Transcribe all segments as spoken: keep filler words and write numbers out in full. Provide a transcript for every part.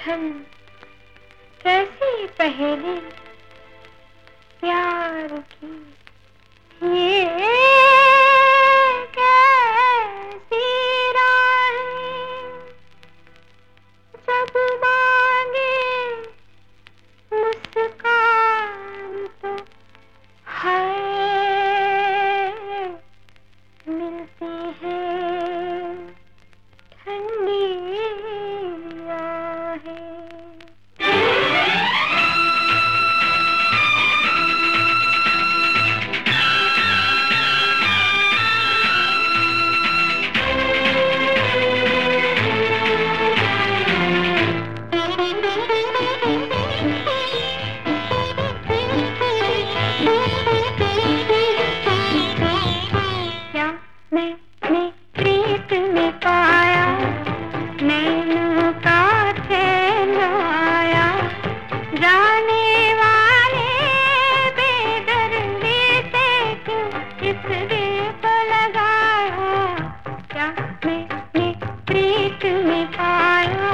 उलझन कैसी पहेली प्यार की, ये कैसी राहें जब मांगे मुस्कान तो है मिलती है ठंडी आहें। मैंने प्रीत में पाया नैनों का चैन आया, जाने वाले बेदर्दी से क्यों इस दिल को लगाया, क्या मैंने प्रीत में पाया।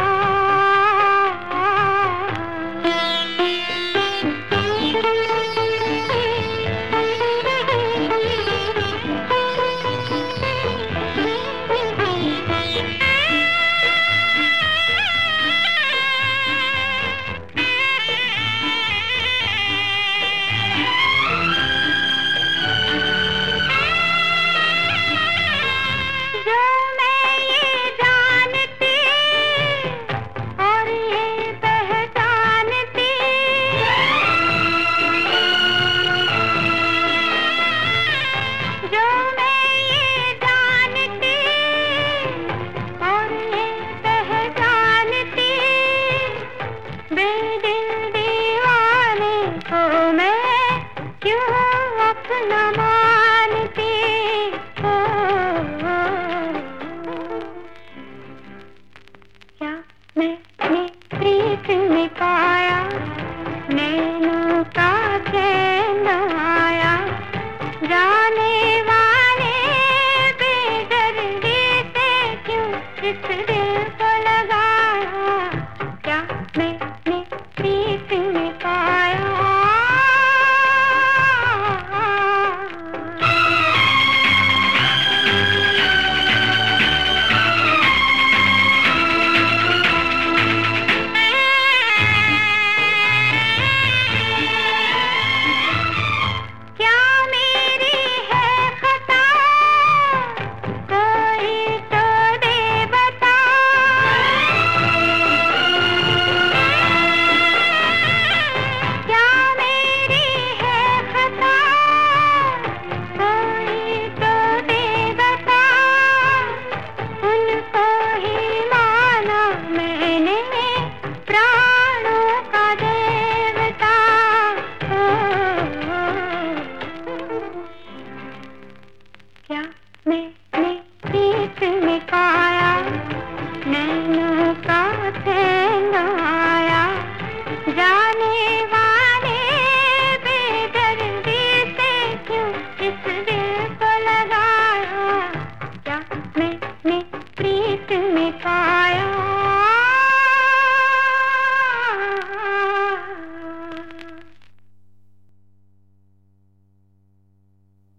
अपना मानती हो, क्या मैंने प्रीत में पाया नैनों का चैन आया, जाने वाले बेदर्दी से क्यों इस